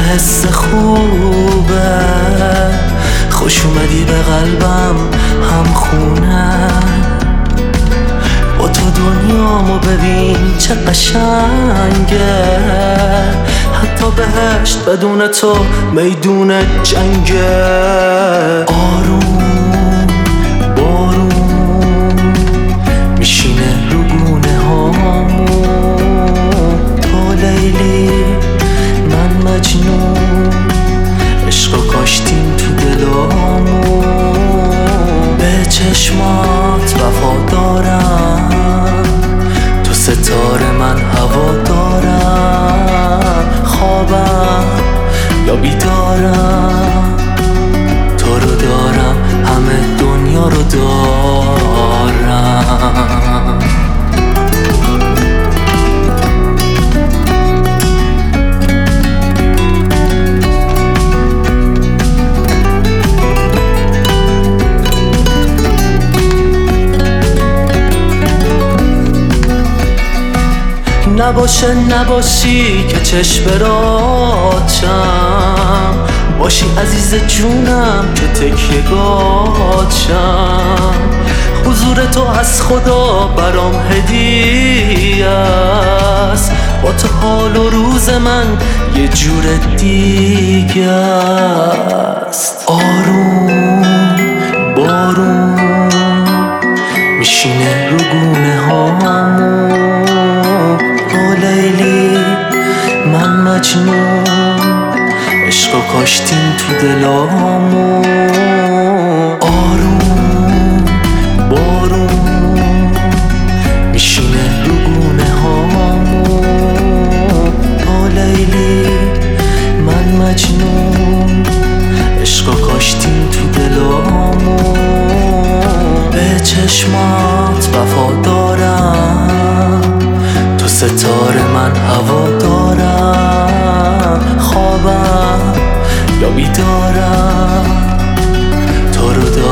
حس خوبه، خوش اومدی به قلبم هم خونه. با تو دنیامو ببین چه قشنگه، حتی بهشت بدون تو میدون جنگه. آروم بارون میشینه رو گونه هامون، تو لیلی من مجنون، عشقو کاشتیم تو دلامون. به چشمات وفادارم، تو ستاره من هوادارم. خوابم یا بیدارم، تو رو دارم همه دنیا رو دارم. نباشه نباشی که چشم براتم، باشی عزیز جونم که تکیه گاچم. حضور تو از خدا برام هدیه است، با تو حال و روز من یه جور دیگه است. آروم بارون میشینه رو گونه هامون، لیلی من مجنون، عشقو کاشتیم تو دلامون. آروم بارون میشینه رو گونه هامون، تو لیلی من مجنون، عشقو کاشتیم تو دلامون. به چشمات وفادارم، تو ستاره من هوادارم. خوابم یا بیدارم، تو رو دارم